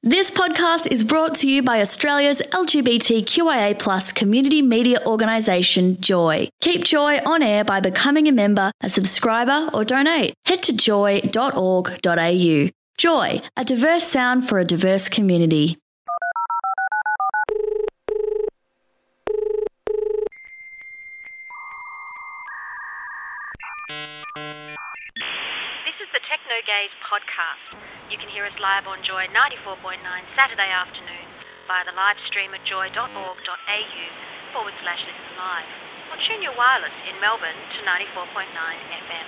This podcast is brought to you by Australia's LGBTQIA+ community media organisation, Joy. Keep Joy on air by becoming a member, a subscriber or donate. Head to joy.org.au. Joy, a diverse sound for a diverse community. This is the Techno Gaze podcast. You can hear us live on Joy 94.9 Saturday afternoon via the live stream at joy.org.au/listen live. Or tune your wireless in Melbourne to 94.9 FM.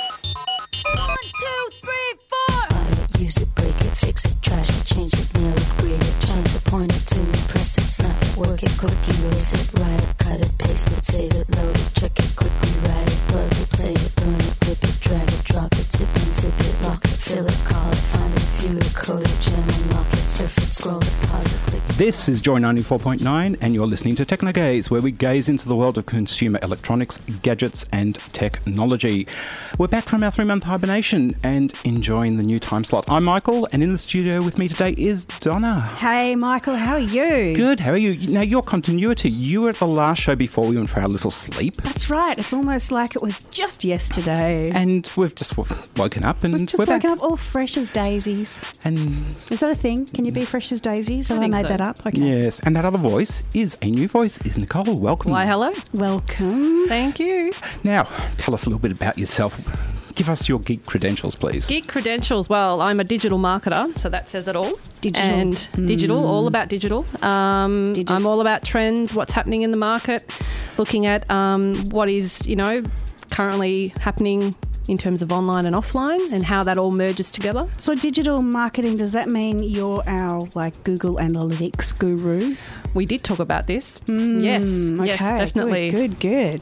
1, 2, 3, 4. Use it, break it, fix it, trash it, change it, nail it, grade it, change it, point it to me, press it, snap it, work it, cook it, erase it, write it, cut it, paste it, save it, load it, check it, quickly write it, plug it, play it, burn it, clip it, drag it, drop it, zip and zip it, lock it, fill it, call it, find it, view it, code it, jam and lock it, surf it, scroll it, pause it, click it. This is Joy 94.9 and you're listening to Techno Gaze, where we gaze into the world of consumer electronics, gadgets and technology. We're back from our 3-month hibernation and enjoying the new time slot. I'm Michael, and in the studio with me today is Donna. Hey Michael, how are you? Good, how are you? Now, your continuity, you were at the last show before we went for our little sleep. That's right, it's almost like it was just yesterday. And we've just woken up and We've just we're woken back. up all fresh as daisies. And Is that a thing? Can you be fresh as daisies? Have I think made so. that up? Okay. yes, and that other voice is a new voice, is Nicole. Welcome. Why, hello. Welcome. Thank you. Now, tell us a little bit about yourself. Give us your geek credentials, please. Geek credentials. Well, I'm a digital marketer, so that says it all. Digital. And digital, all about digital. Digits. I'm all about trends, what's happening in the market, looking at what is, currently happening in terms of online and offline and how that all merges together. So digital marketing, does that mean you're our Google Analytics guru? We did talk about this. Yes, Okay, definitely. Good.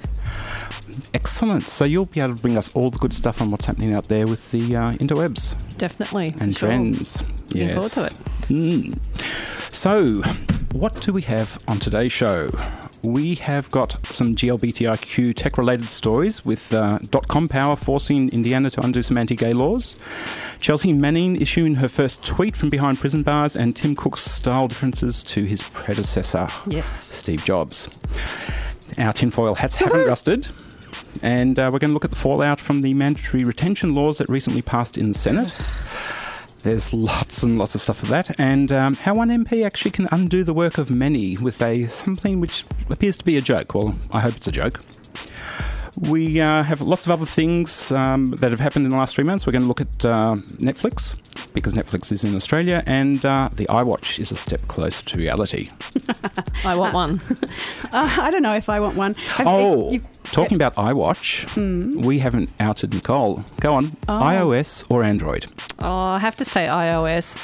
Excellent. So you'll be able to bring us all the good stuff on what's happening out there with the interwebs Definitely. and Sure. trends. Looking forward to it. So, what do we have on today's show? We have got some GLBTIQ tech-related stories with .com Power forcing Indiana to undo some anti-gay laws, Chelsea Manning issuing her first tweet from behind prison bars, and Tim Cook's style differences to his predecessor, Yes. Steve Jobs. Our tinfoil hats haven't rusted. And we're going to look at the fallout from the mandatory retention laws that recently passed in the Senate. There's lots and lots of stuff for that. And how one MP actually can undo the work of many with something which appears to be a joke. Well, I hope it's a joke. We have lots of other things that have happened in the last 3 months. We're going to look at Netflix, because Netflix is in Australia, and the iWatch is a step closer to reality. I want one. I don't know if I want one. Talking about iWatch, we haven't outed Nicole. Go on, iOS or Android? Oh, I have to say iOS.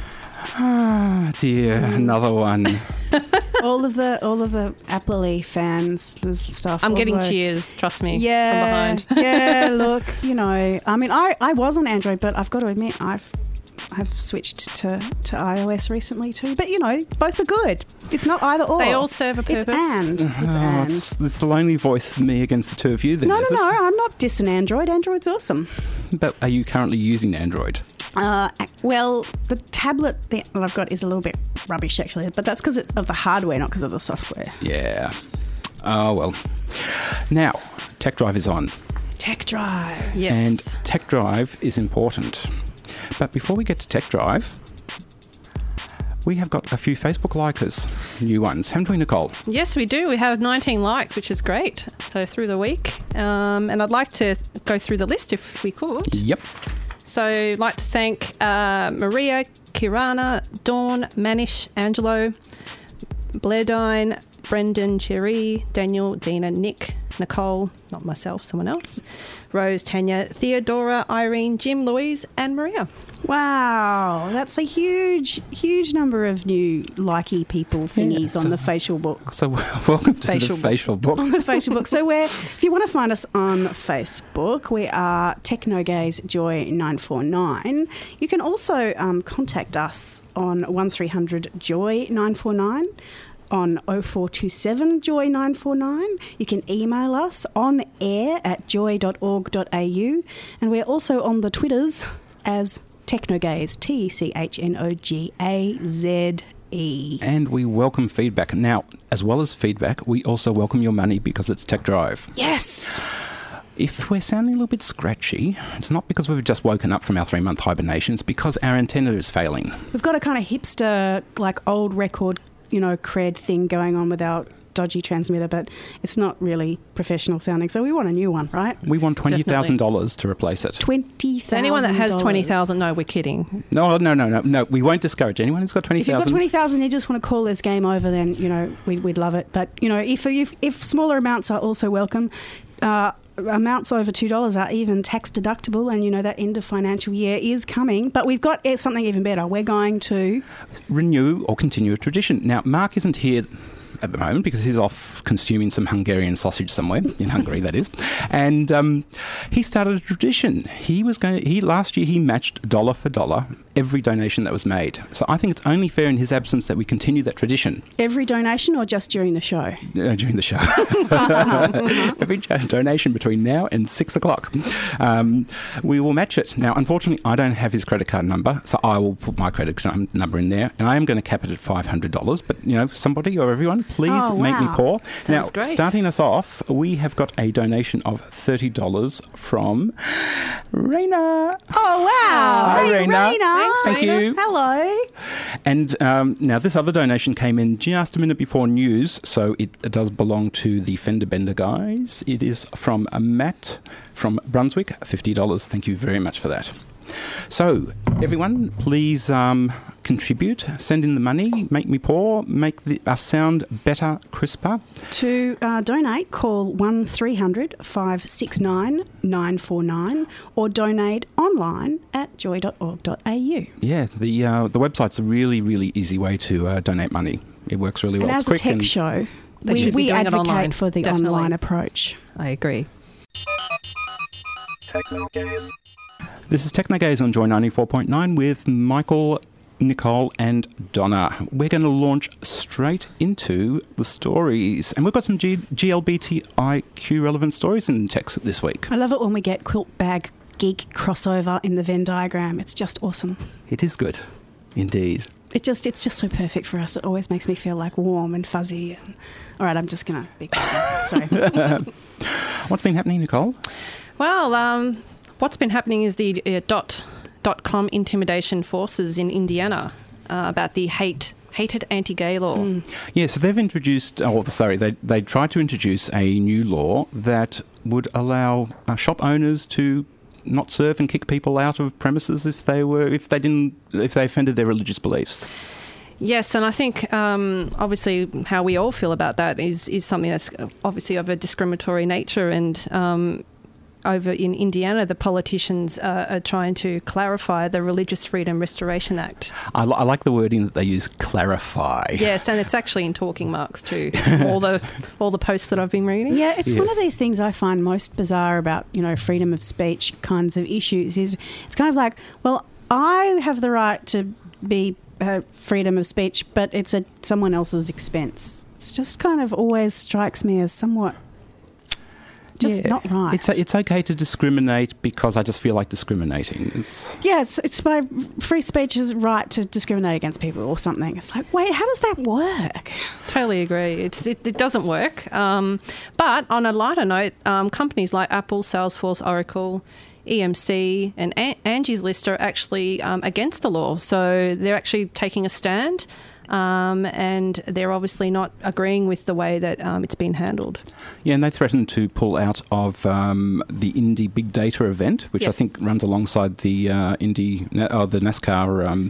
Ah, dear, another one. all of the Apple-y fans and stuff. I'm getting although- cheers, trust me, Yeah, from behind. yeah. Look, I mean, I was on Android, but I've got to admit, I've switched to iOS recently too. But both are good. It's not either or. They all serve a purpose. It's and. It's the lonely voice of me against the two of you then, No, is it? I'm not dissing Android. Android's awesome. But are you currently using Android? Well, the tablet that I've got is a little bit rubbish actually, but that's because of the hardware, not because of the software. Yeah. Oh, well. Now, Tech Drive is on. Tech Drive. Yes. And Tech Drive is important. But before we get to Tech Drive, we have got a few Facebook likers, new ones, haven't we, Nicole? Yes, we do. We have 19 likes, which is great. So through the week. And I'd like to go through the list if we could. Yep. So I'd like to thank Maria, Kirana, Dawn, Manish, Angelo, Blairdine, Brendan, Cherry, Daniel, Dina, Nick, Nicole, not myself, someone else, Rose, Tanya, Theodora, Irene, Jim, Louise, and Maria. Wow, that's a huge number of new likey people thingies on the facial book. So welcome to Facial the book. facial book. On the facial book. So if you want to find us on Facebook, we are Technogaze Joy 949. You can also contact us on 1300 Joy 949. On 0427 Joy 949. You can email us on air at joy.org.au, and we're also on the Twitters as Technogaze, TECHNOGAZE. And we welcome feedback. Now, as well as feedback, we also welcome your money because it's Tech Drive. Yes. If we're sounding a little bit scratchy, it's not because we've just woken up from our 3-month hibernation. It's because our antenna is failing. We've got a kind of hipster, like old record, cred thing going on with our dodgy transmitter, but it's not really professional sounding. So we want a new one, right? We want $20,000 to replace it. $20,000. So anyone that has 20,000, no, we're kidding. No. We won't discourage anyone who's got 20,000. If you've got 20,000, you just want to call this game over, then we'd love it. But if smaller amounts are also welcome. Amounts over $2 are even tax deductible, and that end of financial year is coming. But we've got something even better. We're going to renew or continue a tradition. Now, Mark isn't here at the moment because he's off consuming some Hungarian sausage somewhere in Hungary, that is. And he started a tradition. Last year he matched dollar for dollar every donation that was made. So I think it's only fair in his absence that we continue that tradition. Every donation or just during the show? During the show. Every donation between now and 6 o'clock. We will match it. Now, unfortunately, I don't have his credit card number, so I will put my credit card number in there, and I am going to cap it at $500. But, somebody or everyone, please make me poor. Sounds great. Starting us off, we have got a donation of $30 from Raina. Oh, wow. Hi, Hey, Raina. Thanks, Thank Raina. you. Hello. And now this other donation came in just a minute before news, so it does belong to the Fender Bender guys. It is from Matt from Brunswick, $50. Thank you very much for that. So, everyone, please contribute, send in the money, make me poor, make us sound better, crisper. To donate, call 1300 569 949 or donate online at joy.org.au. Yeah, the website's a really, really easy way to donate money. It works really well. And It's as a quick tech show, They should be we doing it advocate online. for the Definitely. online approach. I agree. This is Technogaze on Joy 94.9 with Michael, Nicole and Donna. We're going to launch straight into the stories. And we've got some GLBTIQ relevant stories in text this week. I love it when we get quilt bag geek crossover in the Venn diagram. It's just awesome. It is good. Indeed. It's just so perfect for us. It always makes me feel like warm and fuzzy. And, all right, I'm just going to be quiet. Sorry. What's been happening, Nicole? Well, what's been happening is the .com intimidation forces in Indiana about the hated anti-gay law. Yeah, so they've introduced, they tried to introduce a new law that would allow shop owners to not serve and kick people out of premises if they offended their religious beliefs. Yes, and I think obviously how we all feel about that is something that's obviously of a discriminatory nature, and over in Indiana, the politicians are trying to clarify the Religious Freedom Restoration Act. I like the wording that they use, clarify. Yes, and it's actually in talking marks too. all the posts that I've been reading. Yeah, it's one of these things I find most bizarre about, freedom of speech kinds of issues is it's kind of like, well, I have the right to be freedom of speech, but it's at someone else's expense. It's just kind of always strikes me as somewhat not right. It's okay to discriminate because I just feel like discriminating. It's my free speech's right to discriminate against people or something. It's like, wait, how does that work? Totally agree. It doesn't work. But on a lighter note, companies like Apple, Salesforce, Oracle, EMC and Angie's List are actually against the law. So they're actually taking a stand. And they're obviously not agreeing with the way that it's been handled. Yeah, and they threatened to pull out of the Indy Big Data event, which I think runs alongside the the NASCAR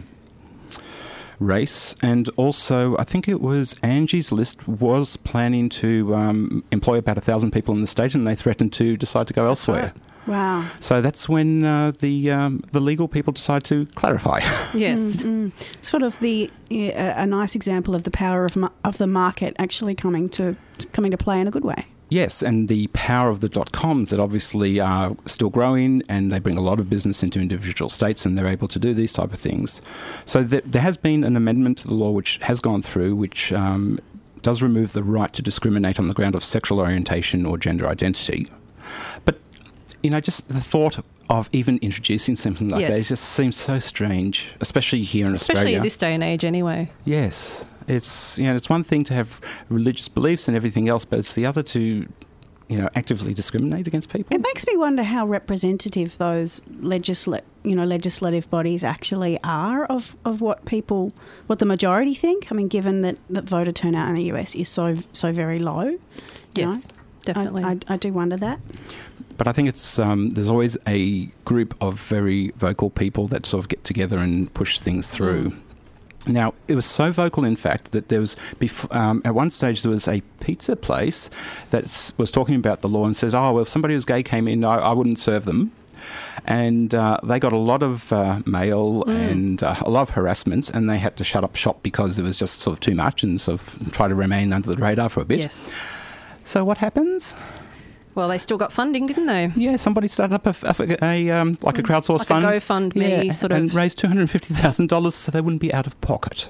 race. And also, I think it was Angie's List was planning to employ about 1,000 people in the state, and they threatened to decide to go elsewhere. Right. Wow. So that's when the legal people decide to clarify. Yes. Sort of a nice example of the power of the market actually coming to play in a good way. Yes, and the power of the .coms that obviously are still growing, and they bring a lot of business into individual states, and they're able to do these type of things. So there has been an amendment to the law which has gone through, which does remove the right to discriminate on the ground of sexual orientation or gender identity. But just the thought of even introducing something like Yes. that, it just seems so strange, especially here in Especially Australia. in this day and age anyway. Yes, it's it's one thing to have religious beliefs and everything else, but it's the other to actively discriminate against people. It makes me wonder how representative those legislative bodies actually are of what the majority think. I mean, given that voter turnout in the US is so very low. you Yes, know. definitely. I do wonder that. But I think it's there's always a group of very vocal people that sort of get together and push things through. Now, it was so vocal, in fact, that there was at one stage there was a pizza place that was talking about the law and says, "Oh, well, if somebody who's gay came in, I wouldn't serve them." And they got a lot of mail and a lot of harassments, and they had to shut up shop because it was just sort of too much and sort of try to remain under the radar for a bit. Yes. So what happens? Well, they still got funding, didn't they? Yeah, somebody started up a crowdsource Like fund. a GoFundMe sort of. And raised $250,000 so they wouldn't be out of pocket.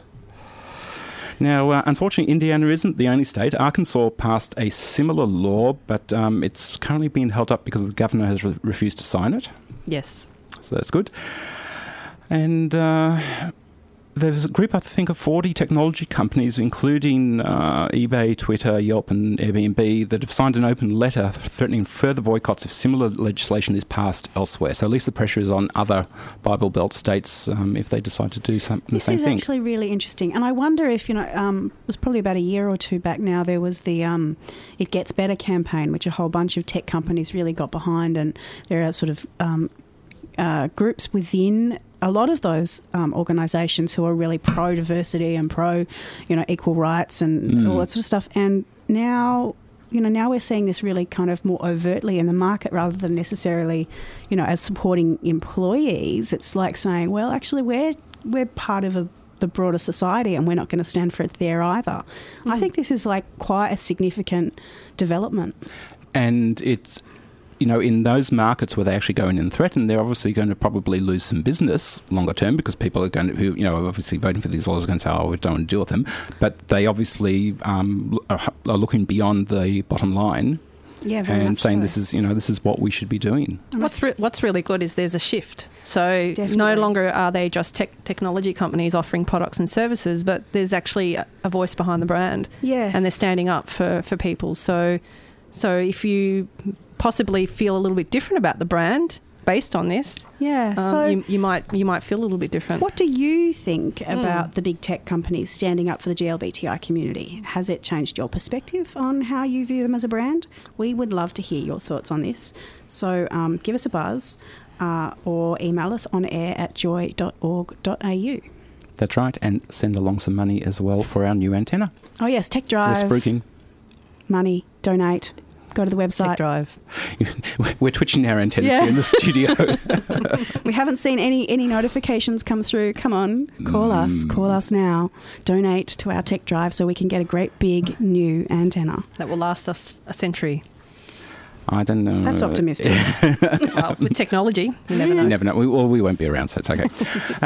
Now, unfortunately, Indiana isn't the only state. Arkansas passed a similar law, but it's currently being held up because the governor has refused to sign it. Yes. So that's good. And there's a group, I think, of 40 technology companies, including eBay, Twitter, Yelp and Airbnb, that have signed an open letter threatening further boycotts if similar legislation is passed elsewhere. So at least the pressure is on other Bible Belt states if they decide to do the same thing. This is actually really interesting. And I wonder if, it was probably about a year or two back now, there was the It Gets Better campaign, which a whole bunch of tech companies really got behind. And there are sort of groups within a lot of those organisations who are really pro-diversity and equal rights and all that sort of stuff. And now, now we're seeing this really kind of more overtly in the market rather than necessarily, as supporting employees. It's like saying, well, actually, we're part of the broader society and we're not going to stand for it there either. I think this is like quite a significant development. And it's... in those markets where they actually go in and threaten, they're obviously going to probably lose some business longer term because people are going to, who are obviously voting for these laws are going to say, "Oh, we don't want to deal with them," but they obviously are looking beyond the bottom line, and saying this is what we should be doing. What's really good is there's a shift. So Definitely. No longer are they just technology companies offering products and services, but there's actually a voice behind the brand. Yes. And they're standing up for people. So if you possibly feel a little bit different about the brand based on this, so you might feel a little bit different. What do you think about the big tech companies standing up for the GLBTI community? Has it changed your perspective on how you view them as a brand? We would love to hear your thoughts on this. So give us a buzz or email us on air@joy.org.au. That's right, and send along some money as well for our new antenna. Oh yes, Tech Drive. We're spruiking. Money, donate. Go to the website. Tech Drive. We're twitching our antennas here in the studio. We haven't seen any notifications come through. Come on, call us now. Donate to our Tech Drive so we can get a great big new antenna. That will last us a century. I don't know. That's optimistic. Well, with technology, you never know. You never know. We won't be around, so it's okay.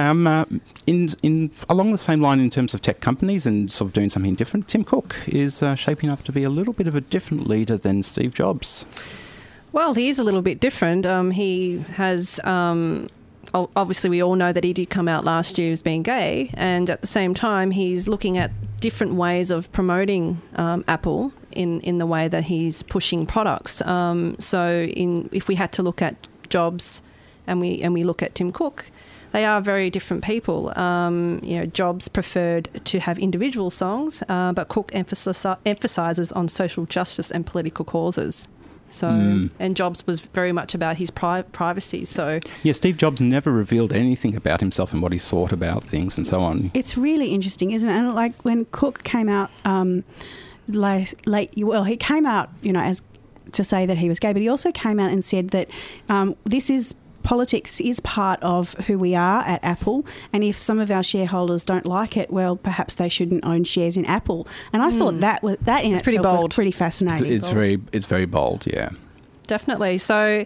In along the same line in terms of tech companies and sort of doing something different, Tim Cook is shaping up to be a little bit of a different leader than Steve Jobs. Well, he is a little bit different. He has... obviously, we all know that he did come out last year as being gay, and at the same time, he's looking at different ways of promoting Apple in the way that he's pushing products. If we had to look at Jobs and we look at Tim Cook, they are very different people. Jobs preferred to have individual songs, but Cook emphasises on social justice and political causes. And Jobs was very much about his privacy. So yeah, Steve Jobs never revealed anything about himself and what he thought about things and so on. It's really interesting, isn't it? And like when Cook came out he came out, as to say that he was gay, but he also came out and said that politics is part of who we are at Apple, and if some of our shareholders don't like it, well, perhaps they shouldn't own shares in Apple. And I thought that in itself pretty bold. was pretty fascinating. It's very bold, yeah. Definitely. So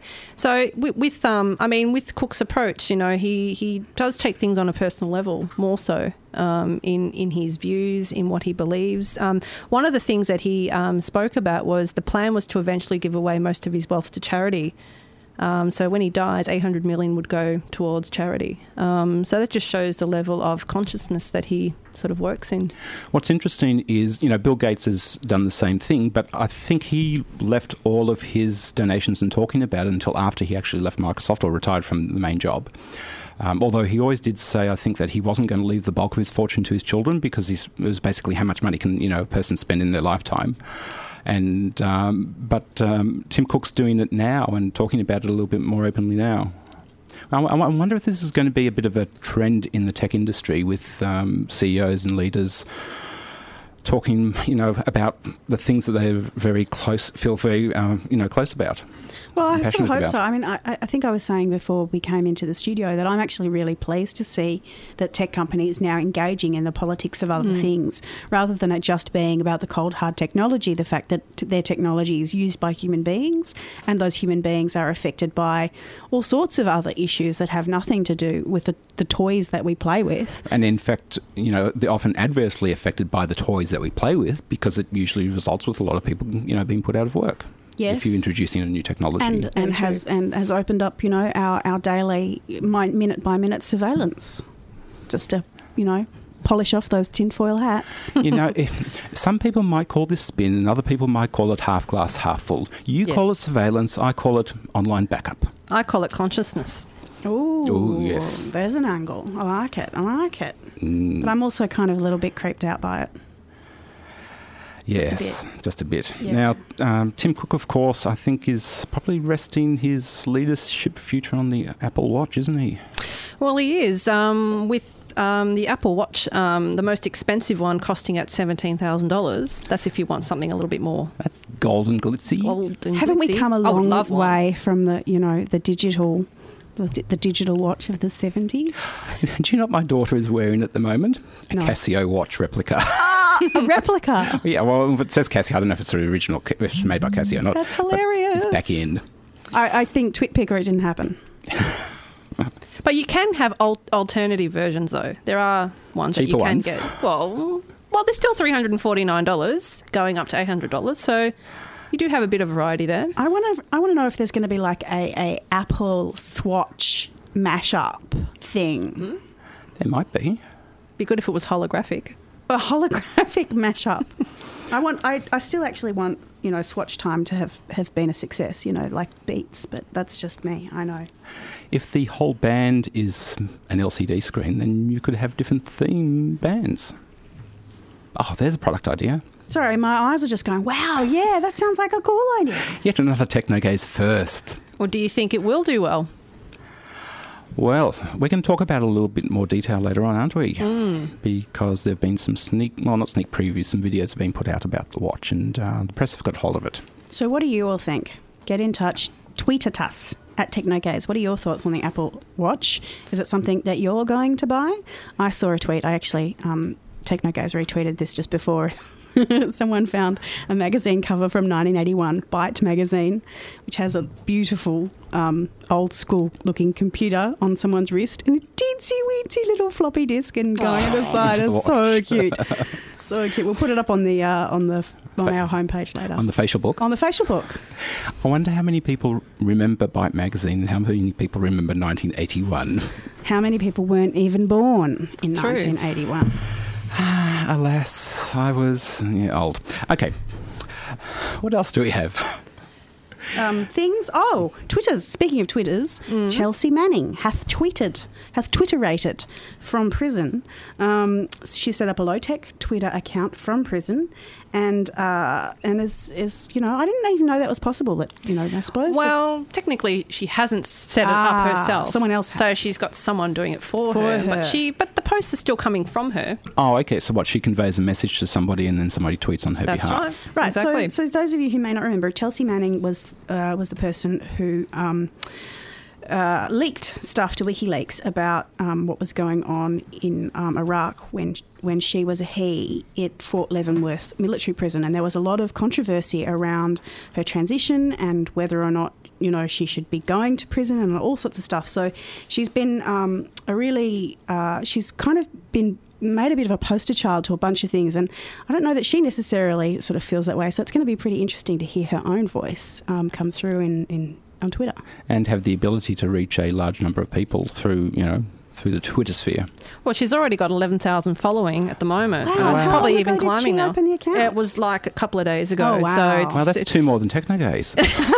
with Cook's approach, he does take things on a personal level more so in his views, in what he believes. One of the things that he spoke about was the plan was to eventually give away most of his wealth to charity. So when he dies, 800 million would go towards charity. So that just shows the level of consciousness that he sort of works in. What's interesting is, Bill Gates has done the same thing, but I think he left all of his donations and talking about it until after he actually left Microsoft or retired from the main job. Although he always did say, I think, that he wasn't going to leave the bulk of his fortune to his children because it was basically how much money can a person spend in their lifetime. And but Tim Cook's doing it now and talking about it a little bit more openly now. I wonder if this is going to be a bit of a trend in the tech industry with CEOs and leaders talking, about the things that they're feel very close about. Well, I sort of passionate hope about. so. I mean, I think I was saying before we came into the studio that I'm actually really pleased to see that tech companies now engaging in the politics of other things rather than it just being about the cold, hard technology, the fact that their technology is used by human beings and those human beings are affected by all sorts of other issues that have nothing to do with the toys that we play with. And in fact, they're often adversely affected by the toys that we play with because it usually results with a lot of people, being put out of work. Yes. If you're introducing a new technology. And has opened up, our daily minute by minute surveillance, just to, polish off those tinfoil hats. Some people might call this spin, and other people might call it half glass, half full. You call it surveillance. I call it online backup. I call it consciousness. Ooh, yes. There's an angle. I like it. But I'm also kind of a little bit creeped out by it. Yes, just a bit. Yeah. Now, Tim Cook, of course, I think is probably resting his leadership future on the Apple Watch, isn't he? Well, he is. With the Apple Watch, the most expensive one costing at $17,000. That's if you want something a little bit more. That's golden glitzy. Haven't we come a long one. way from the digital... The digital watch of the 70s? Do you know what my daughter is wearing at the moment? A No. Casio watch replica. A replica? Yeah, well, if it says Casio, I don't know if it's the original, if it's made by Casio or not. That's but hilarious. It's back in. I think TwitPicker, it didn't happen. But you can have alternative versions, though. There are ones Cheaper that you can ones? get. Well, they're still $349, going up to $800. So you do have a bit of variety there. I want to know if there's going to be like a Apple Swatch mashup thing. There might be. Be good if it was holographic. A holographic mashup. I still actually want, Swatch Time to have been a success, like Beats, but that's just me, I know. If the whole band is an LCD screen, then you could have different theme bands. Oh, there's a product idea. Sorry, my eyes are just going, wow, yeah, that sounds like a cool idea. Yet another Technogaze first. Or do you think it will do well? Well, we can talk about it a little bit more detail later on, aren't we? Because there have been some not sneak previews, some videos have been put out about the watch, and the press have got hold of it. So what do you all think? Get in touch. Tweet at us at Technogaze. What are your thoughts on the Apple Watch? Is it something that you're going to buy? I saw a tweet. I actually, Technogaze retweeted this just before. Someone found a magazine cover from 1981, Byte magazine, which has a beautiful old school looking computer on someone's wrist and a teensy weensy little floppy disk and going on the side. It's so cute. So cute. We'll put it up on our homepage later. On the facial book? On the facial book. I wonder how many people remember Byte magazine and how many people remember 1981. How many people weren't even born in True. 1981? Alas, I was old. Okay. What else do we have? Things. Oh, Twitters. Speaking of Twitters, Chelsea Manning hath Twitterated from prison. She set up a low-tech Twitter account from prison, and is I didn't even know that was possible. That I suppose. Well, technically, she hasn't set it up herself. Someone else has. So she's got someone doing it for her. But the posts are still coming from her. Oh, okay. So what? She conveys a message to somebody, and then somebody tweets on her That's behalf. right. Right. Exactly. So those of you who may not remember, Chelsea Manning was the person who leaked stuff to WikiLeaks about what was going on in Iraq when she was a he at Fort Leavenworth military prison, and there was a lot of controversy around her transition and whether or not she should be going to prison and all sorts of stuff. So she's been she's kind of been made a bit of a poster child to a bunch of things, and I don't know that she necessarily sort of feels that way. So it's going to be pretty interesting to hear her own voice come through in Twitter. And have the ability to reach a large number of people through the Twitter sphere. Well, she's already got 11,000 following at the moment. Wow. It's How probably long even ago did climbing she now. open the account? It was like a couple of days ago. Oh, wow. So Well, that's it's 2 more than Techno Gaze.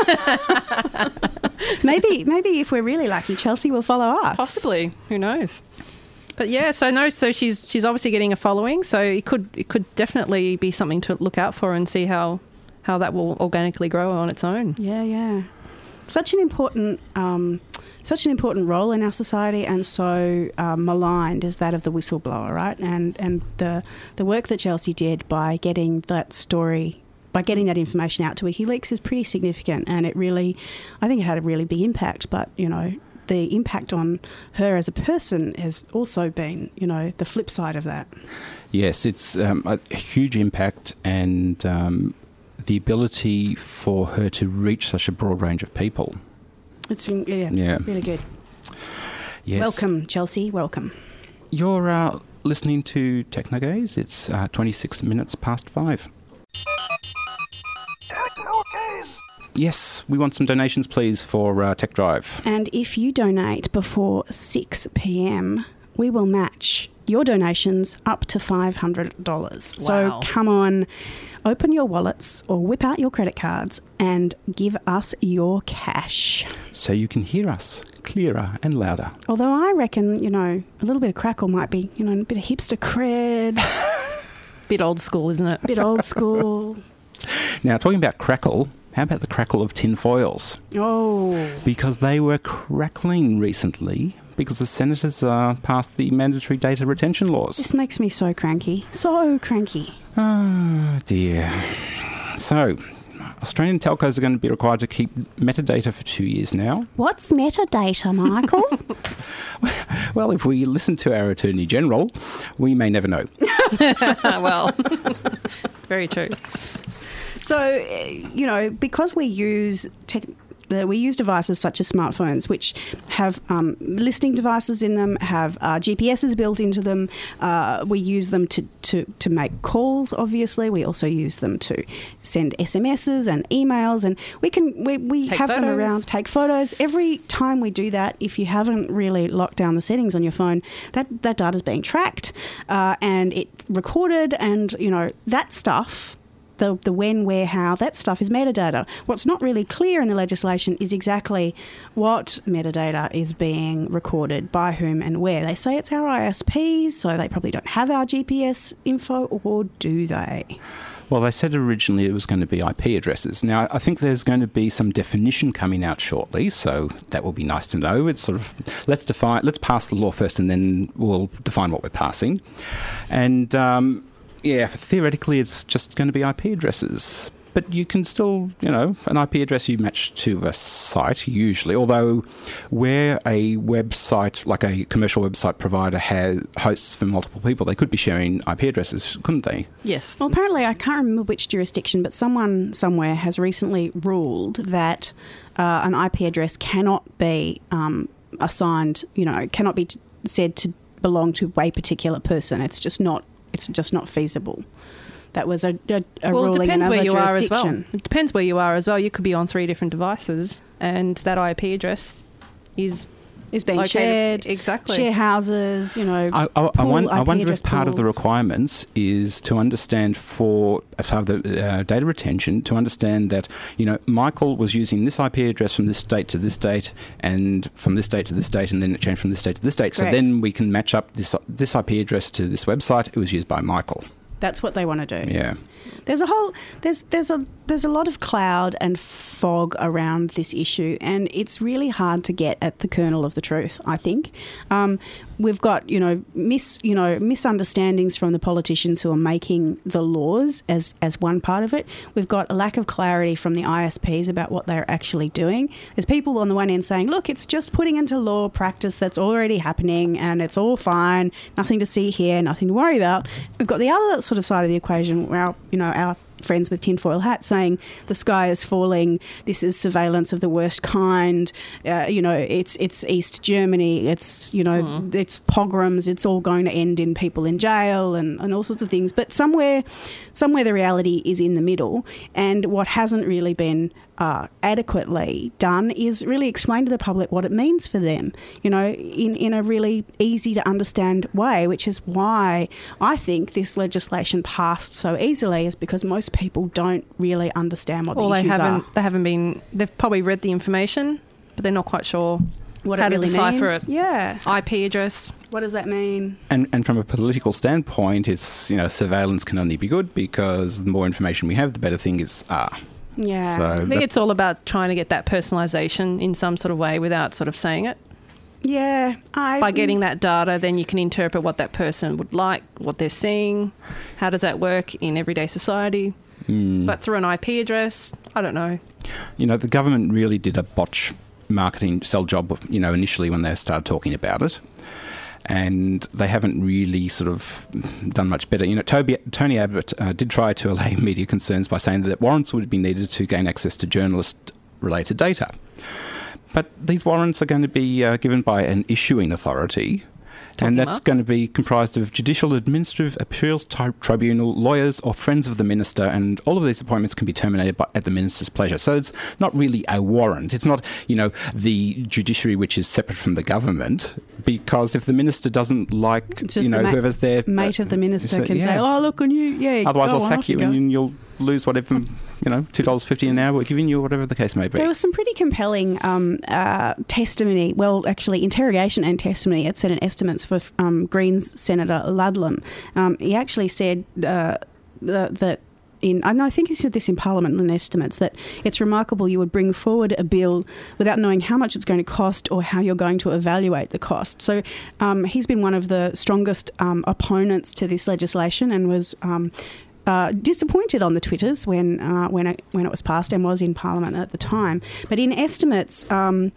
Maybe if we're really lucky, Chelsea will follow us. Possibly. Who knows? But yeah, so she's obviously getting a following, so it could definitely be something to look out for and see how that will organically grow on its own. Yeah. Such an important role in our society, and so maligned is that of the whistleblower, right? And the work that Chelsea did by getting that story, by getting that information out to WikiLeaks is pretty significant, and I think it had a really big impact. But the impact on her as a person has also been, the flip side of that. Yes, it's a huge impact, and the ability for her to reach such a broad range of people. It's really good. Yes. Welcome, Chelsea. Welcome. You're listening to Techno Gaze. It's 26 minutes past 5. Techno Gaze. Yes, we want some donations, please, for Tech Drive. And if you donate before 6 p.m, we will match your donations up to $500. Wow. So come on, open your wallets or whip out your credit cards and give us your cash. So you can hear us clearer and louder. Although I reckon, a little bit of crackle might be, a bit of hipster cred. Bit old school, isn't it? Bit old school. Now, talking about crackle, how about the crackle of tin foils? Oh. Because they were crackling recently because the senators passed the mandatory data retention laws. This makes me so cranky. So cranky. Oh, dear. So, Australian telcos are going to be required to keep metadata for 2 years now. What's metadata, Michael? Well, if we listen to our Attorney General, we may never know. Well, very true. So, because we use devices such as smartphones, which have listening devices in them, have GPSs built into them. We use them to make calls, obviously. We also use them to send SMSs and emails, and we have them around, take photos. Every time we do that, if you haven't really locked down the settings on your phone, that data is being tracked and it recorded, and, that stuff... The when, where, how, that stuff is metadata. What's not really clear in the legislation is exactly what metadata is being recorded, by whom and where. They say it's our ISPs, so they probably don't have our GPS info, or do they? Well, they said originally it was going to be IP addresses. Now, I think there's going to be some definition coming out shortly, so that will be nice to know. It's sort of, let's pass the law first, and then we'll define what we're passing. And... yeah, theoretically it's just going to be IP addresses. But you can still, an IP address you match to a site usually, although where a website, like a commercial website provider, has hosts for multiple people, they could be sharing IP addresses, couldn't they? Yes. Well, apparently, I can't remember which jurisdiction, but someone somewhere has recently ruled that an IP address cannot be assigned, cannot be said to belong to a particular person. It's just not feasible. That was a ruling in another jurisdiction. It depends where you are as well. You could be on 3 different devices, and that IP address is being located, shared. Exactly. Share houses, I wonder if part of the requirements is to understand for part of the data retention, to understand that, Michael was using this IP address from this date to this date, and from this date to this date, and then it changed from this date to this date. Correct. So then we can match up this IP address to this website. It was used by Michael. That's what they want to do. Yeah. There's a lot of cloud and fog around this issue, and it's really hard to get at the kernel of the truth, I think. We've got, misunderstandings from the politicians who are making the laws as one part of it. We've got a lack of clarity from the ISPs about what they're actually doing. There's people on the one end saying, look, it's just putting into law practice that's already happening and it's all fine, nothing to see here, nothing to worry about. We've got the other sort of side of the equation where our friends with tinfoil hats saying the sky is falling, this is surveillance of the worst kind, it's East Germany, it's it's pogroms, it's all going to end in people in jail and all sorts of things. But somewhere the reality is in the middle, and what hasn't really been adequately done is really explain to the public what it means for them, you know, in a really easy to understand way, which is why I think this legislation passed so easily, is because most people don't really understand what the issues are. They've probably read the information, but they're not quite sure What how it really to decipher means. it. Yeah. IP address. What does that mean? And from a political standpoint, it's, you know, surveillance can only be good because the more information we have, the better things are. Yeah. So I think it's all about trying to get that personalisation in some sort of way without sort of saying it. Yeah. By getting that data, then you can interpret what that person would like, what they're seeing. How does that work in everyday society? But through an IP address, I don't know. You know, the government really did a botch marketing sell job, you know, initially when they started talking about it. And they haven't really sort of done much better. You know, Tony Abbott did try to allay media concerns by saying that warrants would be needed to gain access to journalist-related data. But these warrants are going to be given by an issuing authority, and that's going to be comprised of judicial, administrative, appeals tribunal, lawyers or friends of the minister, and all of these appointments can be terminated at the minister's pleasure. So it's not really a warrant. It's not, you know, the judiciary which is separate from the government, because if the minister doesn't like, you know, whoever's there... mate of the minister can say, oh, look, on you, otherwise I'll sack you and you'll lose whatever, you know, $2.50 an hour we're giving you, or whatever the case may be. There was some pretty compelling testimony, well, actually interrogation and testimony at Senate estimates for Greens Senator Ludlam. He actually said that I think he said this in Parliament in estimates, that it's remarkable you would bring forward a bill without knowing how much it's going to cost or how you're going to evaluate the cost. So he's been one of the strongest opponents to this legislation, and was disappointed on the Twitters when it was passed and was in Parliament at the time. But in estimates,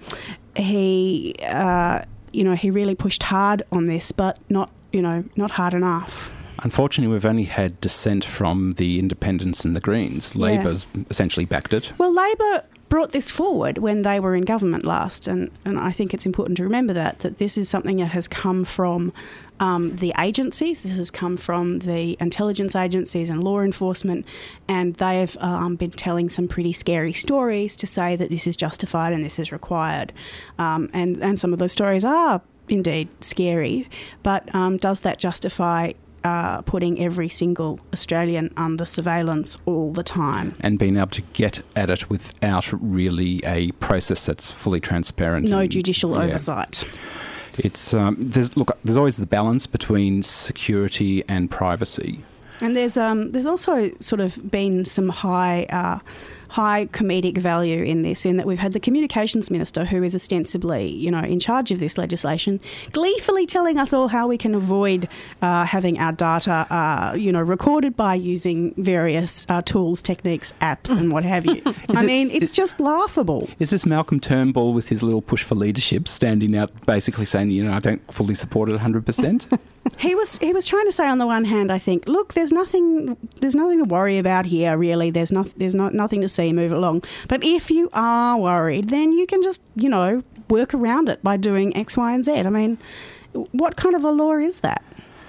he really pushed hard on this, but not hard enough. Unfortunately, we've only had dissent from the Independents and the Greens. Labor's essentially backed it. Well, Labor brought this forward when they were in government last, and I think it's important to remember that this is something that has come from the agencies. This has come from the intelligence agencies and law enforcement, and they've been telling some pretty scary stories to say that this is justified and this is required. And some of those stories are indeed scary, but does that justify putting every single Australian under surveillance all the time? And being able to get at it without really a process that's fully transparent. No judicial oversight. It's there's always the balance between security and privacy. And there's also sort of been some high comedic value in this, in that we've had the Communications Minister, who is ostensibly, in charge of this legislation, gleefully telling us all how we can avoid having our data, recorded by using various tools, techniques, apps and what have you. It's just laughable. Is this Malcolm Turnbull with his little push for leadership standing out basically saying, I don't fully support it 100%? He was trying to say, on the one hand, I think, look, there's nothing to worry about here, really. There's nothing to see. Move along. But if you are worried, then you can just, work around it by doing X, Y, and Z. What kind of a law is that?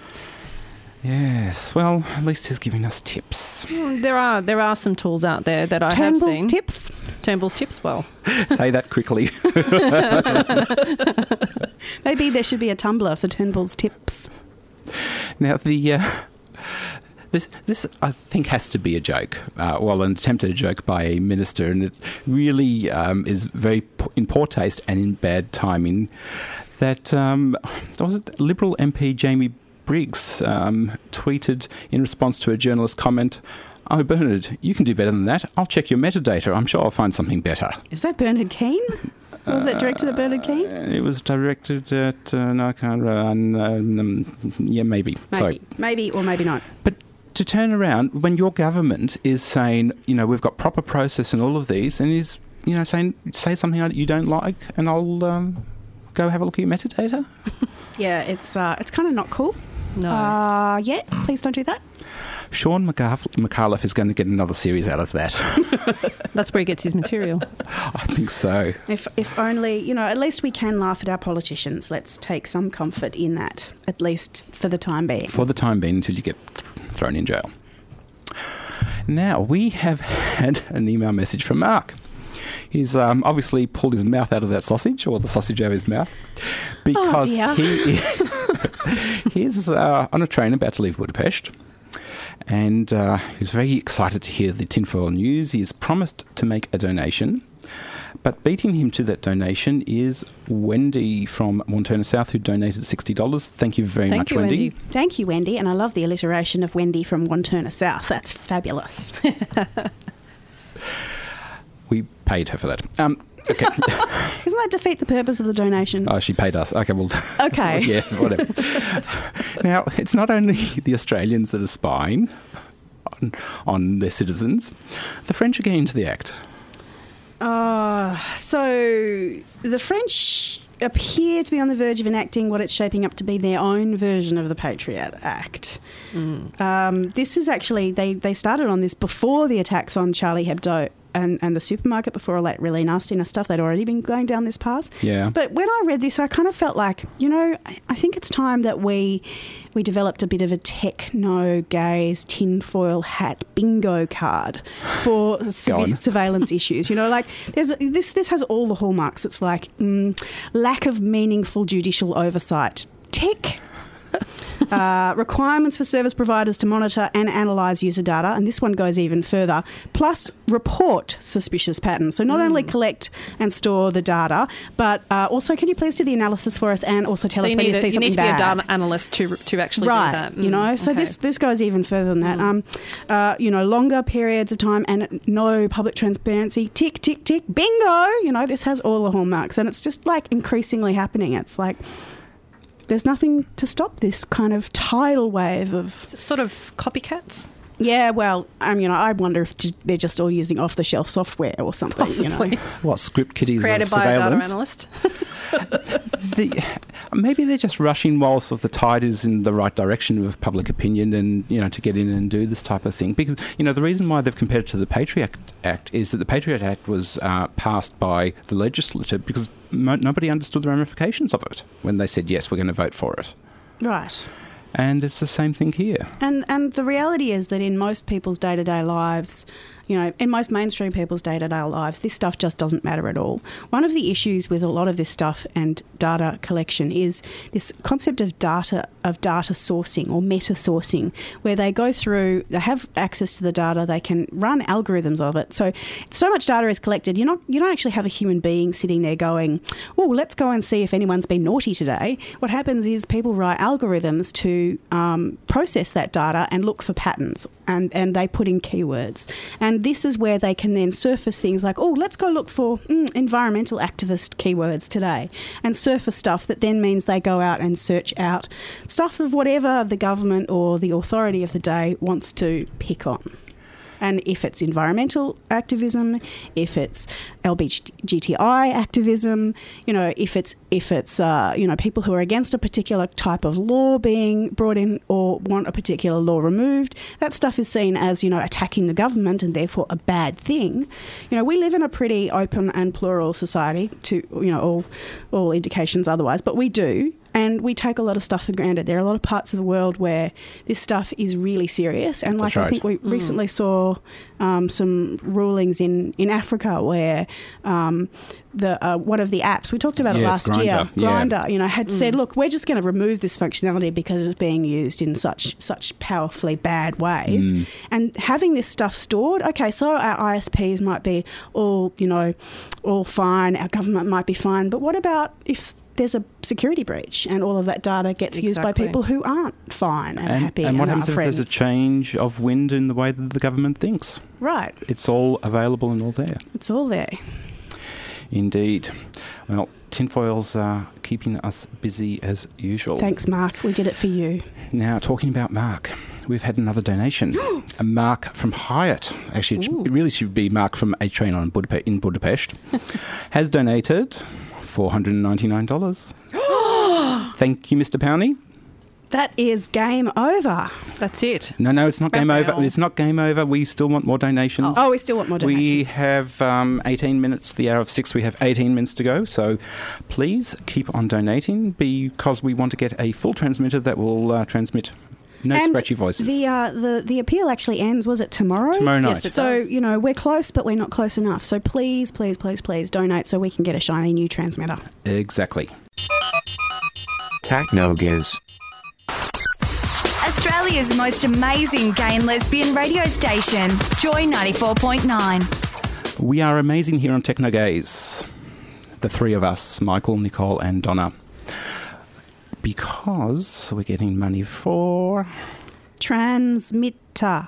Yes, well, at least he's giving us tips. There are some tools out there that I have seen. Turnbull's tips, well. Say that quickly. Maybe there should be a Tumblr for Turnbull's tips. Now, This I think has to be a joke, an attempted joke by a minister, and it really is very in poor taste and in bad timing. That was it. Liberal MP Jamie Briggs tweeted in response to a journalist comment, "Oh, Bernard, you can do better than that. I'll check your metadata. I'm sure I'll find something better." Is that Bernard Keane? Was it directed at Bernard Keane? It was directed at no, I can't. Maybe. Sorry. Maybe or maybe not. But to turn around when your government is saying, we've got proper process in all of these, and is, saying, say something that you don't like, and I'll go have a look at your metadata. Yeah, it's kind of not cool. No. Please don't do that. Sean McAuliffe is going to get another series out of that. That's where he gets his material. I think so. If only, at least we can laugh at our politicians. Let's take some comfort in that, at least for the time being. For the time being, until you get thrown in jail. Now, we have had an email message from Mark. He's obviously pulled his mouth out of that sausage, or the sausage out of his mouth, because he's on a train about to leave Budapest. And he's very excited to hear the tinfoil news. He has promised to make a donation. But beating him to that donation is Wendy from Wantirna South, who donated $60. Thank you very much, Wendy. Thank you, Wendy. And I love the alliteration of Wendy from Wantirna South. That's fabulous. We paid her for that. Okay. Doesn't that defeat the purpose of the donation? Oh, she paid us. Okay, well... Okay. Yeah, whatever. Now, it's not only the Australians that are spying on their citizens. The French are getting into the act. So the French appear to be on the verge of enacting what it's shaping up to be their own version of the Patriot Act. This is actually, they started on this before the attacks on Charlie Hebdo and the supermarket, before all that really nastiness stuff. They'd already been going down this path. Yeah. But when I read this, I kind of felt like, I think it's time that we developed a bit of a techno-gaze tinfoil hat bingo card for surveillance issues. This has all the hallmarks. It's like lack of meaningful judicial oversight. Tick. Requirements for service providers to monitor and analyse user data, and this one goes even further, plus report suspicious patterns. So not only collect and store the data, but also can you please do the analysis for us and also tell us when you see something bad. You need to be a data analyst to actually do that. So okay. this goes even further than that. Longer periods of time and no public transparency. Tick, tick, tick, bingo! This has all the hallmarks, and it's just like increasingly happening. It's like... there's nothing to stop this kind of tidal wave of... Is it sort of copycats? Yeah, well, I wonder if they're just all using off-the-shelf software or something. Possibly. What, script kiddies created of by surveillance? a data analyst? Maybe they're just rushing whilst the tide is in the right direction of public opinion and, to get in and do this type of thing. Because, the reason why they've compared it to the Patriot Act is that the Patriot Act was passed by the legislature because nobody understood the ramifications of it when they said, yes, we're going to vote for it. Right. And it's the same thing here. And the reality is that in most people's day-to-day lives, in most mainstream people's day-to-day lives, this stuff just doesn't matter at all. One of the issues with a lot of this stuff and data collection is this concept of data sourcing or meta sourcing, where they go through, they have access to the data, they can run algorithms of it. So much data is collected. You don't actually have a human being sitting there going, oh, let's go and see if anyone's been naughty today. What happens is people write algorithms to process that data and look for patterns, and they put in keywords. And this is where they can then surface things like, oh, let's go look for environmental activist keywords today, and surface stuff that then means they go out and search out stuff of whatever the government or the authority of the day wants to pick on. And if it's environmental activism, if it's LGBTI activism, if it's people who are against a particular type of law being brought in or want a particular law removed, that stuff is seen as, attacking the government and therefore a bad thing. We live in a pretty open and plural society to, all indications otherwise, but we do. And we take a lot of stuff for granted. There are a lot of parts of the world where this stuff is really serious. And I think we recently saw some rulings in Africa where one of the apps, we talked about it last year, Grindr, had said, look, we're just going to remove this functionality because it's being used in such powerfully bad ways. And having this stuff stored, okay, so our ISPs might be all fine, our government might be fine, but what about if there's a security breach and all of that data gets used by people who aren't fine and happy and what happens if friends. there's a change of wind in the way that the government thinks? Right. It's all available and all there. It's all there. Indeed. Well, tinfoils are keeping us busy as usual. Thanks, Mark. We did it for you. Now, talking about Mark, we've had another donation. A Mark from Hyatt. Actually, it really should be Mark from A Train in Budapest. Has donated $499. Thank you, Mr. Powney. That is game over. That's it. No, it's not game over. It's not game over. We still want more donations. Oh, we still want more donations. We have 18 minutes, the hour of 6. We have 18 minutes to go. So please keep on donating because we want to get a full transmitter that will transmit No And scratchy voices. The appeal actually ends, was it tomorrow? Tomorrow night. Yes, it So, does. you know, we're close, but we're not close enough. So please, please, please, please donate so we can get a shiny new transmitter. Exactly. Technogaze. Australia's most amazing gay and lesbian radio station, Joy 94.9. We are amazing here on Technogaze. The three of us, Michael, Nicole and Donna. Because we're getting money for... Transmitter.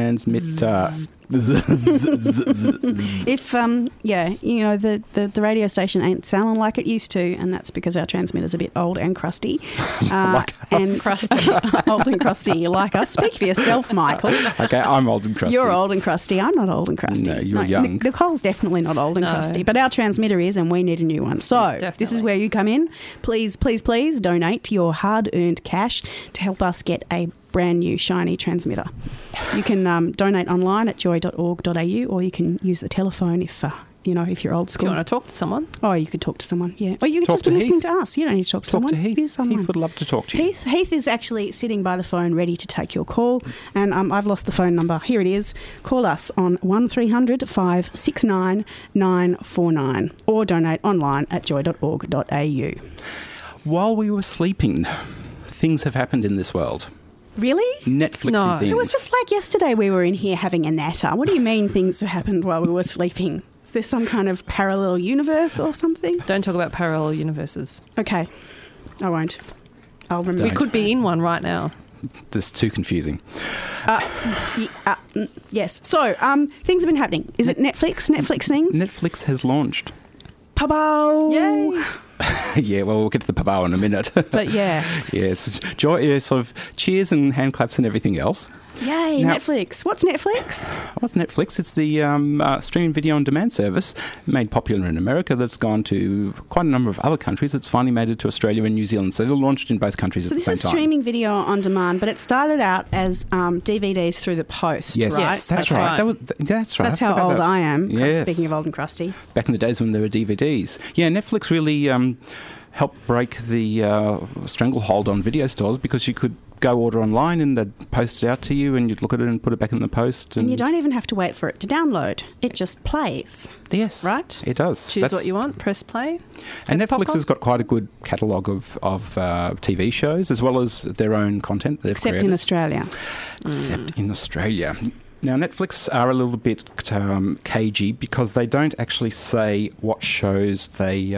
If you know the radio station ain't sounding like it used to, and that's because our transmitter's a bit old and crusty. Like us. And crusty, old and crusty. You like us? Speak for yourself, Michael. Okay, I'm old and crusty. You're old and crusty. I'm not old and crusty. No, you're young. Nicole's definitely not old and No. crusty, but our transmitter is, and we need a new one. So this is Definitely. where you come in. Please, please, please donate your hard-earned cash to help us get a brand new shiny transmitter. You can donate online at joy.org.au, or you can use the telephone if you're old If school. you want to talk to someone, Oh, you could talk to someone, yeah. Or you could Talk just be to listening Heath. to us. You don't need to talk to Talk someone. to Heath. Be someone. Heath would love to talk to you. Heath is actually sitting by the phone ready to take your call, and I've lost the phone number. Here it is. Call us on 1300 569 949 or donate online at joy.org.au. While we were sleeping, things have happened in this world. Really? Netflixy No. things. It was just like yesterday we were in here having a natter. What do you mean things have happened while we were sleeping? Is there some kind of parallel universe or something? don't talk about parallel universes. Okay. I won't. I'll remember. We Don't. could be in one right now. This is too confusing. Yes. So, things have been happening. Is it Netflix? Netflix things? Netflix has launched. Pabo! Yay! Yeah, well, we'll get to the pabao in a minute. But yeah. Yes, joy, sort of cheers and hand claps and everything else. Yay, Now- Netflix. What's Netflix? What's Netflix? It's the streaming video on demand service made popular in America that's gone to quite a number of other countries. It's finally made it to Australia and New Zealand. So they're launched in both countries So at the this same is time. streaming video on demand, but it started out as DVDs through the post, Yes, right? Yes, that's that's right. right. That was, that's right. That's how forgot old that. I am. Yes. Speaking of old and crusty. Back in the days when there were DVDs. Yeah, Netflix really helped break the stranglehold on video stores because you could go order online and they'd post it out to you and you'd look at it and put it back in the post. And you don't even have to wait for it to download. It just plays. Yes, Right? It does. Choose what you want, press play. And Hit Netflix popcorn. has got quite a good catalogue of TV shows as well as their own content. They've Except created. in Australia. Except in Australia. Now, Netflix are a little bit cagey because they don't actually say what shows they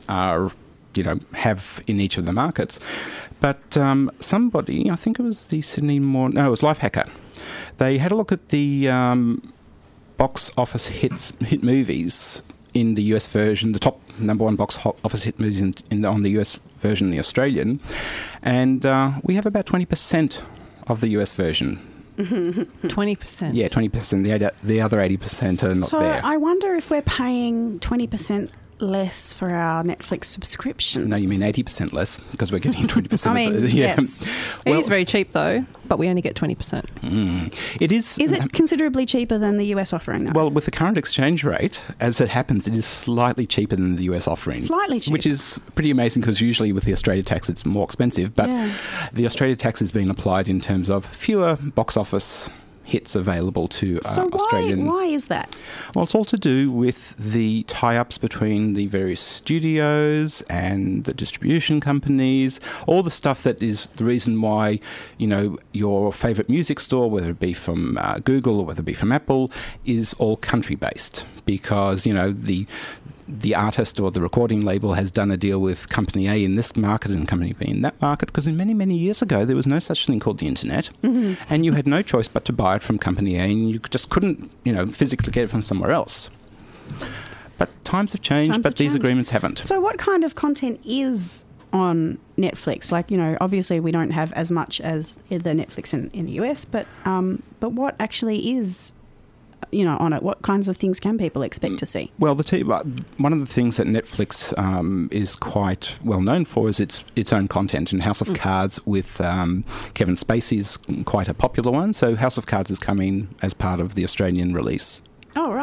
have in each of the markets. But somebody, I think it was the Sydney Morning... No, it was Lifehacker. They had a look at the box office hit movies in the US version, the top number one box office hit movies on the US version, the Australian. And we have about 20% of the US version. 20%. Yeah, 20%. The other 80% are not So there. I wonder if we're paying 20% less for our Netflix subscription. No, you mean 80% less because we're getting 20%. I mean, of the, yes. It is very cheap though, but we only get 20%. It is. Is it considerably cheaper than the US offering, though? Well, with the current exchange rate, as it happens, it is slightly cheaper than the US offering. Slightly cheaper. Which is pretty amazing because usually with the Australia tax it's more expensive. But Yeah. the Australia tax is being applied in terms of fewer box office hits available to so Australian. why is that? Well, it's all to do with the tie-ups between the various studios and the distribution companies, all the stuff that is the reason why, your favourite music store, whether it be from Google or whether it be from Apple, is all country-based because, the artist or the recording label has done a deal with Company A in this market and Company B in that market because many, many years ago there was no such thing called the internet and you had no choice but to buy it from Company A and you just couldn't, physically get it from somewhere else. But times have changed, Times but have these changed. agreements haven't. So what kind of content is on Netflix? Like, obviously we don't have as much as the Netflix in the US, but what actually is on it? What kinds of things can people expect to see? Well, one of the things that Netflix is quite well known for is its own content, and House of Cards with Kevin Spacey is quite a popular one. So House of Cards is coming as part of the Australian release. Oh, right.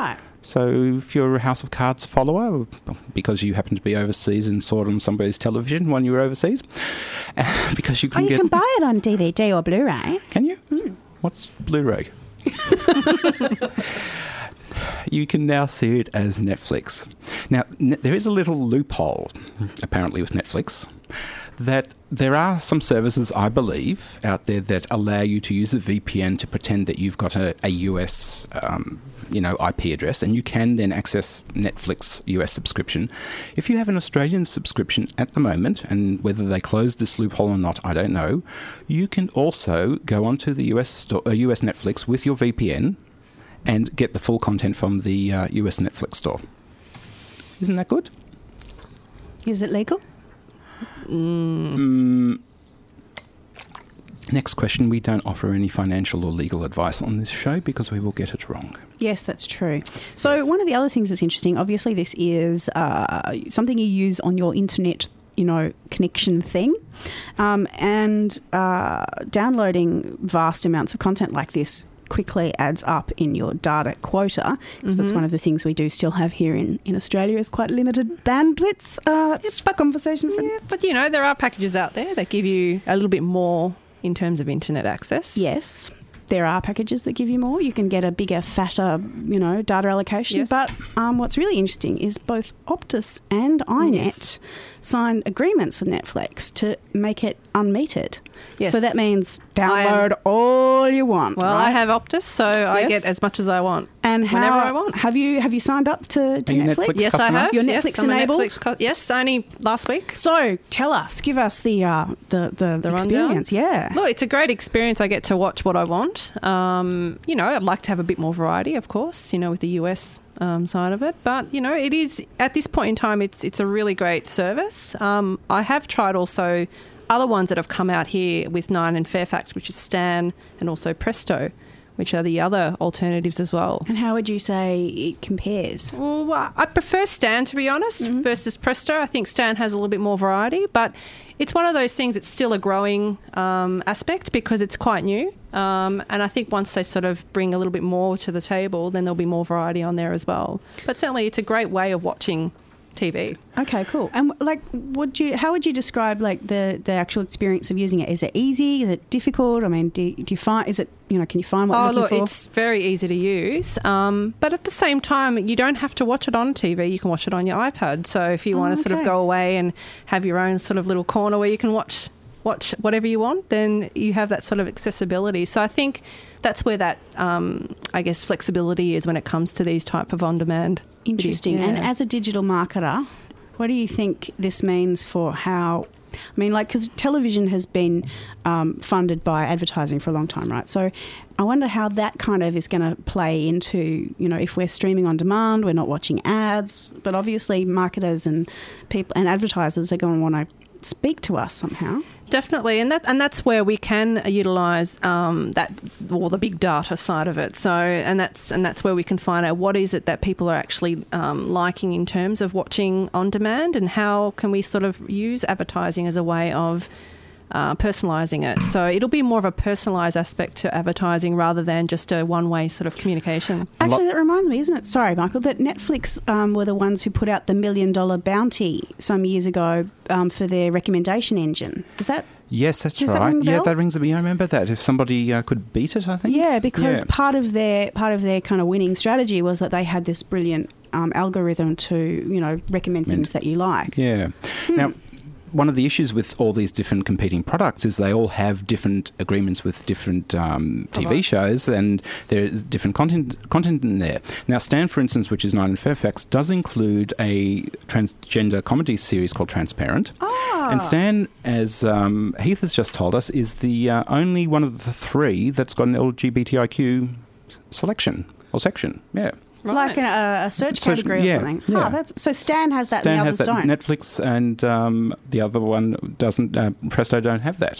So if you're a House of Cards follower, because you happen to be overseas and saw it on somebody's television when you were overseas, because you can can buy it on DVD or Blu-ray. Can you? What's Blu-ray? You can now see it as Netflix. Now, there is a little loophole, apparently, with Netflix, that there are some services, I believe, out there that allow you to use a VPN to pretend that you've got a US, IP address, and you can then access Netflix US subscription. If you have an Australian subscription at the moment, and whether they closed this loophole or not, I don't know, you can also go onto the US Netflix with your VPN and get the full content from the US Netflix store. Isn't that good? Is it legal? Next question. We don't offer any financial or legal advice on this show because we will get it wrong. Yes, that's true. So One of the other things that's interesting, obviously this is something you use on your internet, connection thing. And downloading vast amounts of content like this quickly adds up in your data quota, because that's one of the things we do still have here in Australia is quite limited bandwidth. That's a conversation for... Yeah, but there are packages out there that give you a little bit more in terms of internet access. Yes, there are packages that give you more. You can get a bigger, fatter, data allocation. Yes. But what's really interesting is both Optus and iNet signed agreements with Netflix to make it unmetered. Yes. So that means download all you want. Well, right? I have Optus, so I get as much as I want. And whenever I want. Have you signed up to Are you Netflix? Netflix Yes, customer? I have. You're Yes, Netflix I'm a enabled? yes, only last week. So tell us, give us the experience. Yeah. Look, it's a great experience. I get to watch what I want. I'd like to have a bit more variety, of course, with the US side of it. But, it is, at this point in time, it's a really great service. I have tried also other ones that have come out here with Nine and Fairfax, which is Stan, and also Presto, which are the other alternatives as well. And how would you say it compares? Well, I prefer Stan, to be honest, versus Presto. I think Stan has a little bit more variety, but it's one of those things, it's still a growing aspect because it's quite new. And I think once they sort of bring a little bit more to the table, then there'll be more variety on there as well. But certainly it's a great way of watching TV. Okay, cool. And how would you describe the actual experience of using it? Is it easy? Is it difficult? I mean, do you find, can you find what you're looking for? It's very easy to use. But at the same time, you don't have to watch it on TV. You can watch it on your iPad. So if you want to sort of go away and have your own sort of little corner where you can watch whatever you want, then you have that sort of accessibility. So I think that's where that, flexibility is when it comes to these type of on-demand. Interesting. Yeah. And as a digital marketer, what do you think this means for how... because television has been funded by advertising for a long time, right? So I wonder how that kind of is going to play into, if we're streaming on demand, we're not watching ads, but obviously marketers and people and advertisers are going to want to speak to us somehow. Definitely, and that's where we can utilise the big data side of it. So, and that's where we can find out what is it that people are actually liking in terms of watching on demand, and how can we sort of use advertising as a way of personalising it. So it'll be more of a personalised aspect to advertising rather than just a one-way sort of communication. Actually, that reminds me, isn't it? Sorry, Michael, that Netflix were the ones who put out the $1 million bounty some years ago for their recommendation engine. Is that... Yes, that's Does that right. ring a Yeah, bell? that rings a bell. I remember that. If somebody could beat it, I think. Yeah, because part of their kind of winning strategy was that they had this brilliant algorithm to recommend things that you like. Yeah. Now, one of the issues with all these different competing products is they all have different agreements with different TV shows, and there's different content in there. Now, Stan, for instance, which is Nine and Fairfax, does include a transgender comedy series called Transparent. And Stan, as Heath has just told us, is the only one of the three that's got an LGBTIQ selection or section. Yeah. Like a search category or something. Yeah. So Stan has that Stan and the has others that. don't. Netflix and the other one doesn't. Presto don't have that.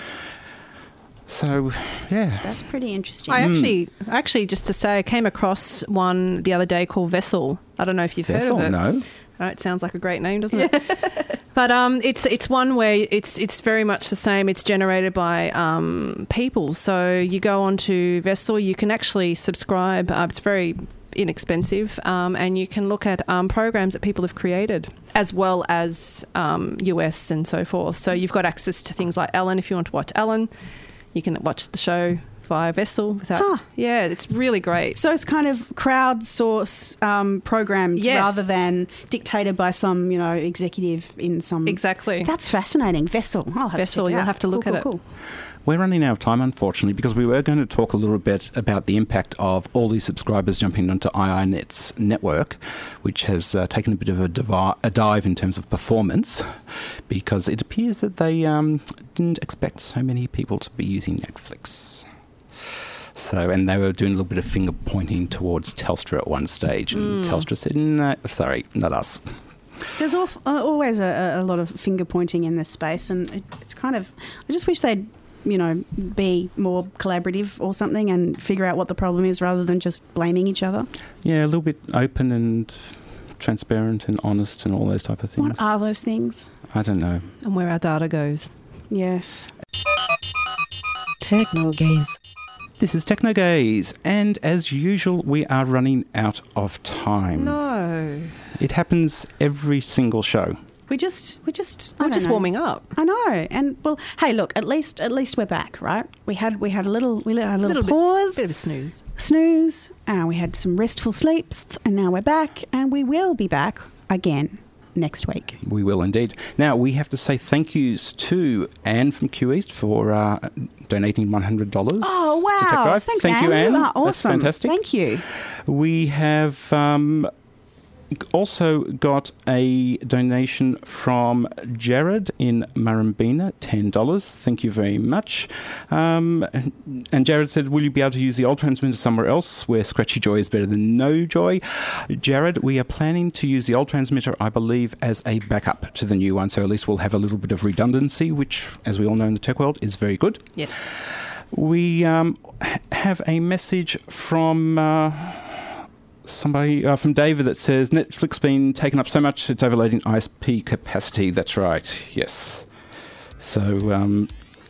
So, yeah. That's pretty interesting. I actually, just to say, I came across one the other day called Vessel. I don't know if you've heard of it. No. Oh, it sounds like a great name, doesn't it? But it's one where it's very much the same. It's generated by people. So you go onto Vessel, you can actually subscribe. It's very inexpensive, and you can look at programs that people have created, as well as US and so forth. So you've got access to things like Ellen. If you want to watch Ellen, you can watch the show via Vessel. Yeah, it's really great. So it's kind of crowdsource programmed rather than dictated by some, executive in some... Exactly. That's fascinating. Vessel. I'll have Vessel, to check it you'll out. have to look at it. Cool. We're running out of time, unfortunately, because we were going to talk a little bit about the impact of all these subscribers jumping onto IINet's network, which has taken a bit of a dive in terms of performance, because it appears that they didn't expect so many people to be using Netflix. So, and they were doing a little bit of finger pointing towards Telstra at one stage, and Telstra said, "No, sorry, not us." There's always a lot of finger pointing in this space, and it's kind of... I just wish they'd, be more collaborative or something and figure out what the problem is rather than just blaming each other. Yeah, a little bit open and transparent and honest and all those type of things. What are those things? I don't know. And where our data goes. Yes. Techno Gaze. This is Techno Gaze, and as usual, we are running out of time. No. It happens every single show. We're just We're just warming up. I know, and well, hey, look, at least we're back, right? We had a little pause, Bit of a snooze. we had some restful sleeps, and now we're back, and we will be back again next week. We will indeed. Now, we have to say thank yous to Anne from Q East for donating $100. Oh, wow. to Tech Drive. Thanks, Thank you, Anne. You are awesome. That's fantastic. Thank you. We have also got a donation from Jared in Murrumbina, $10. Thank you very much. And Jared said, will you be able to use the old transmitter somewhere else where Scratchy Joy is better than no joy? Jared, we are planning to use the old transmitter, I believe, as a backup to the new one, so at least we'll have a little bit of redundancy, which, as we all know in the tech world, is very good. Yes. We have a message from... somebody from David that says Netflix been taken up so much it's overloading ISP capacity. That's right, yes. So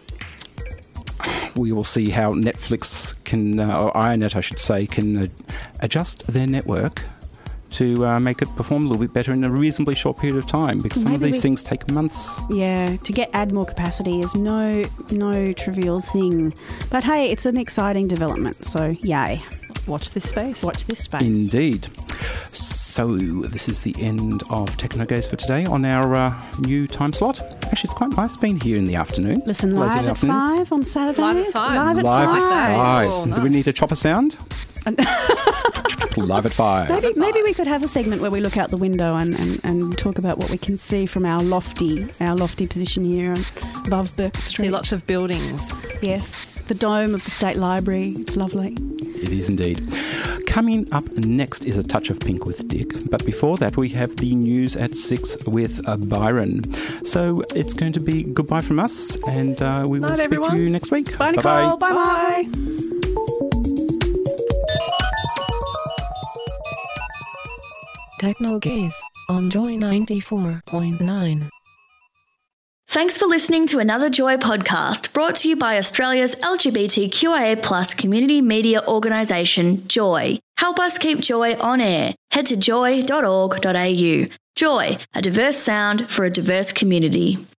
we will see how Netflix can, or IINet I should say, can adjust their network to make it perform a little bit better in a reasonably short period of time, because some of these things take months. Yeah, to add more capacity is no trivial thing. But hey, it's an exciting development, so yay. Watch this space. Watch this space. Indeed. So this is the end of Techno Gaze for today on our new time slot. Actually, it's quite nice being here in the afternoon. Listen, Late in live the at afternoon. 5 on Saturdays. Live at 5. Live at Live 5. at 5. Oh, Do we need a chopper sound? Live at 5. Maybe we could have a segment where we look out the window and talk about what we can see from our lofty position here above Burke Street. See lots of buildings. Yes, the dome of the State Library. It's lovely. It is indeed. Coming up next is A Touch of Pink with Dick. But before that, we have the news at 6 with Byron. So it's going to be goodbye from us, and we will Night, speak everyone. to you next week. Bye, Nicole. Bye-bye. Bye-bye. Techno Gaze on Joy 94.9. Thanks for listening to another Joy podcast brought to you by Australia's LGBTQIA+ community media organisation, Joy. Help us keep Joy on air. Head to joy.org.au. Joy, a diverse sound for a diverse community.